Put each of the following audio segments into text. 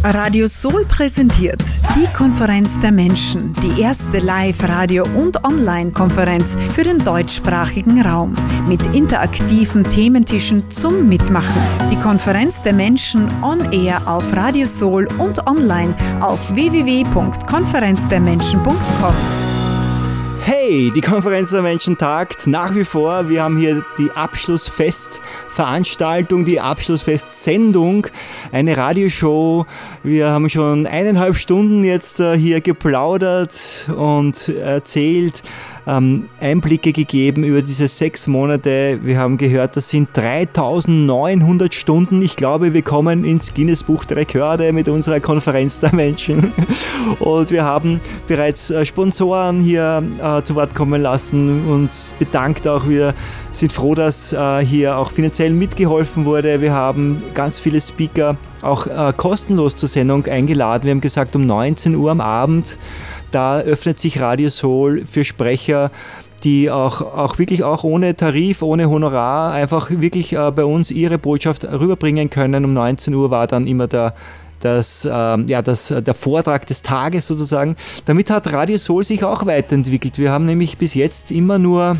Radio Soul präsentiert die Konferenz der Menschen, die erste Live-Radio- und Online-Konferenz für den deutschsprachigen Raum mit interaktiven Thementischen zum Mitmachen. Die Konferenz der Menschen on Air auf Radio Soul und online auf www.konferenzdermenschen.com. Hey, die Konferenz der Menschen tagt nach wie vor. Wir haben hier die Abschlussfestveranstaltung, die Abschlussfestsendung, eine Radioshow. Wir haben schon 1,5 Stunden jetzt hier geplaudert und erzählt, Einblicke gegeben über diese 6 Monate. Wir haben gehört, das sind 3900 Stunden. Ich glaube, wir kommen ins Guinness-Buch der Rekorde mit unserer Konferenz der Menschen. Und wir haben bereits Sponsoren hier zu Wort kommen lassen, uns bedankt auch. Wir sind froh, dass hier auch finanziell mitgeholfen wurde. Wir haben ganz viele Speaker auch kostenlos zur Sendung eingeladen. Wir haben gesagt, um 19 Uhr am Abend, da öffnet sich Radio Soul für Sprecher, die auch wirklich auch ohne Tarif, ohne Honorar einfach wirklich bei uns ihre Botschaft rüberbringen können. Um 19 Uhr war dann immer der Vortrag des Tages sozusagen. Damit hat Radio Soul sich auch weiterentwickelt. Wir haben nämlich bis jetzt immer nur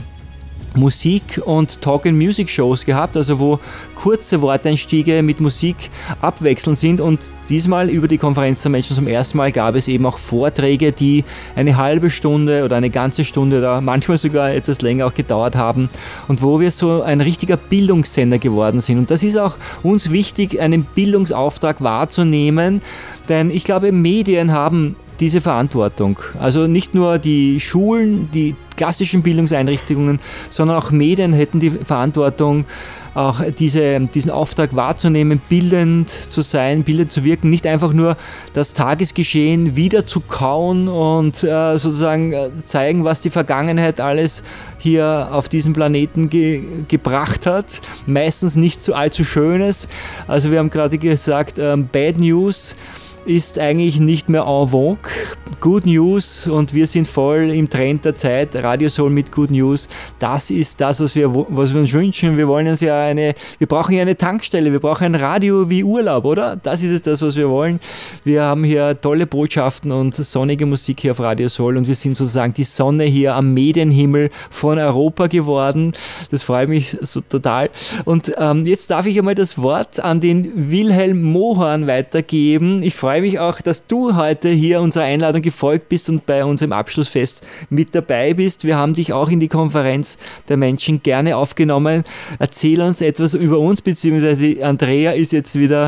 Musik- und Talk-and-Music-Shows gehabt, also wo kurze Worteinstiege mit Musik abwechselnd sind, und diesmal über die Konferenz der Menschen zum ersten Mal gab es eben auch Vorträge, die eine halbe Stunde oder eine ganze Stunde oder manchmal sogar etwas länger auch gedauert haben und wo wir so ein richtiger Bildungssender geworden sind. Und das ist auch uns wichtig, einen Bildungsauftrag wahrzunehmen, denn ich glaube, Medien haben diese Verantwortung. Also nicht nur die Schulen, die klassischen Bildungseinrichtungen, sondern auch Medien hätten die Verantwortung, auch diesen Auftrag wahrzunehmen, bildend zu sein, bildend zu wirken, nicht einfach nur das Tagesgeschehen wieder zu kauen und sozusagen zeigen, was die Vergangenheit alles hier auf diesem Planeten gebracht hat. Meistens nicht so allzu Schönes. Also wir haben gerade gesagt, Bad News ist eigentlich nicht mehr en vogue. Good News, und wir sind voll im Trend der Zeit. Radio Soul mit Good News, das ist das, was wir uns wünschen. Wir wollen uns wir brauchen ja eine Tankstelle, wir brauchen ein Radio wie Urlaub, oder? Das ist das, was wir wollen. Wir haben hier tolle Botschaften und sonnige Musik hier auf Radio Soul, und wir sind sozusagen die Sonne hier am Medienhimmel von Europa geworden. Das freut mich so total. Und jetzt darf ich einmal das Wort an den Wilhelm Mohan weitergeben. Ich freue mich auch, dass du heute hier unserer Einladung gefolgt bist und bei unserem Abschlussfest mit dabei bist. Wir haben dich auch in die Konferenz der Menschen gerne aufgenommen. Erzähl uns etwas über uns, beziehungsweise Andrea ist jetzt wieder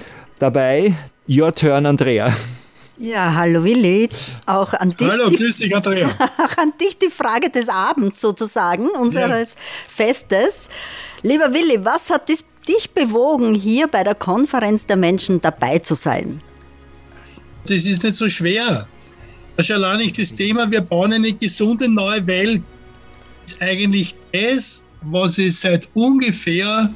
dabei. Your turn, Andrea. Ja, hallo Willi, auch an dich. Hallo, grüß dich, Andrea. Auch an dich die Frage des Abends sozusagen, unseres Festes. Lieber Willi, was hat dich bewogen, hier bei der Konferenz der Menschen dabei zu sein? Das ist nicht so schwer. Das ist allein nicht das Thema, wir bauen eine gesunde neue Welt. Das ist eigentlich das, was ich seit ungefähr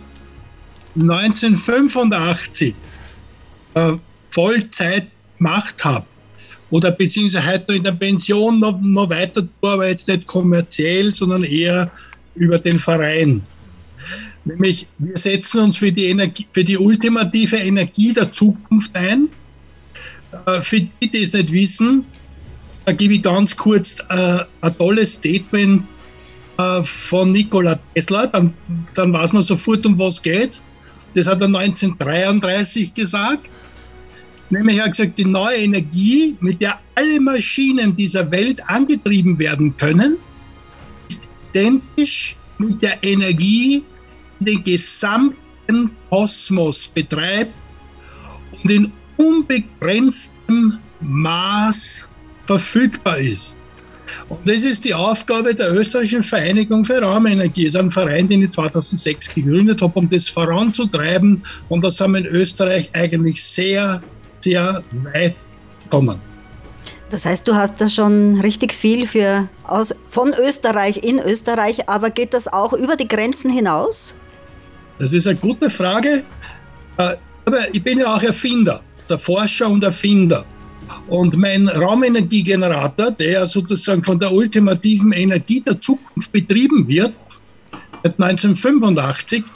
1985 Vollzeit gemacht habe. Oder beziehungsweise heute noch in der Pension noch weiter tue, aber jetzt nicht kommerziell, sondern eher über den Verein. Nämlich, wir setzen uns für die ultimative Energie der Zukunft ein. Für die, die es nicht wissen, da gebe ich ganz kurz ein tolles Statement von Nikola Tesla, dann weiß man sofort, um was es geht. Das hat er 1933 gesagt. Nämlich er hat gesagt, die neue Energie, mit der alle Maschinen dieser Welt angetrieben werden können, ist identisch mit der Energie, die den gesamten Kosmos betreibt und in unbegrenztem Maß verfügbar ist. Und das ist die Aufgabe der Österreichischen Vereinigung für Raumenergie. Das ist ein Verein, den ich 2006 gegründet habe, um das voranzutreiben. Und da sind wir in Österreich eigentlich sehr, sehr weit gekommen. Das heißt, du hast da schon richtig viel von Österreich in Österreich, aber geht das auch über die Grenzen hinaus? Das ist eine gute Frage. Aber ich bin ja auch Erfinder. Der Forscher und Erfinder. Und mein Raumenergiegenerator, der sozusagen von der ultimativen Energie der Zukunft betrieben wird, seit 1985, ist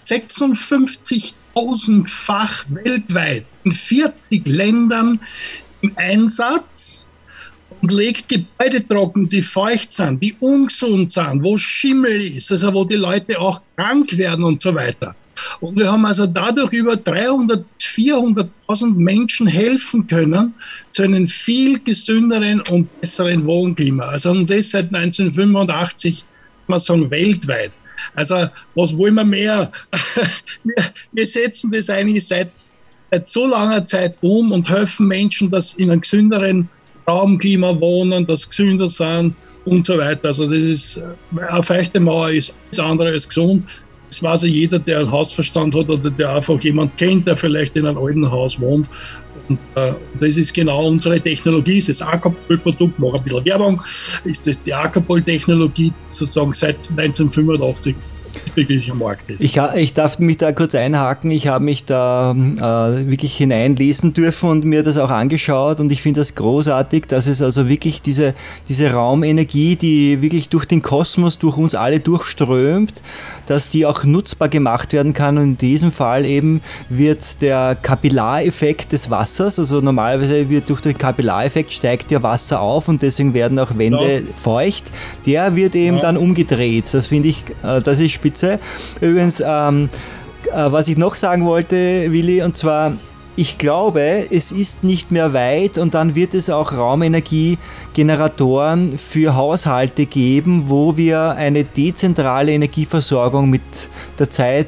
56.000-fach weltweit in 40 Ländern im Einsatz und legt Gebäude trocken, die feucht sind, die ungesund sind, wo Schimmel ist, also wo die Leute auch krank werden und so weiter. Und wir haben also dadurch über 300.000, 400.000 Menschen helfen können zu einem viel gesünderen und besseren Wohnklima. Also und das seit 1985, kann man sagen, weltweit. Also was wollen wir mehr? Wir setzen das eigentlich seit so langer Zeit um und helfen Menschen, dass in einem gesünderen Raumklima wohnen, dass gesünder sind und so weiter. Also das ist, eine feuchte Mauer ist alles andere als gesund. Das weiß ja jeder, der einen Hausverstand hat oder der einfach jemand kennt, der vielleicht in einem alten Haus wohnt. Und das ist genau unsere Technologie, ist das Acapol-Produkt, mache ein bisschen Werbung, ist das die Acapol-Technologie sozusagen seit 1985 wirklich am Markt ist. Ich darf mich da kurz einhaken, ich habe mich da wirklich hineinlesen dürfen und mir das auch angeschaut und ich finde das großartig, dass es also wirklich diese Raumenergie, die wirklich durch den Kosmos, durch uns alle durchströmt, dass die auch nutzbar gemacht werden kann und in diesem Fall eben wird der Kapillareffekt des Wassers, also normalerweise wird durch den Kapillareffekt steigt ja Wasser auf und deswegen werden auch Wände feucht, der wird eben dann umgedreht, das finde ich, das ist spitze. Übrigens, was ich noch sagen wollte, Willi, und zwar, ich glaube, es ist nicht mehr weit und dann wird es auch Raumenergiegeneratoren für Haushalte geben, wo wir eine dezentrale Energieversorgung mit der Zeit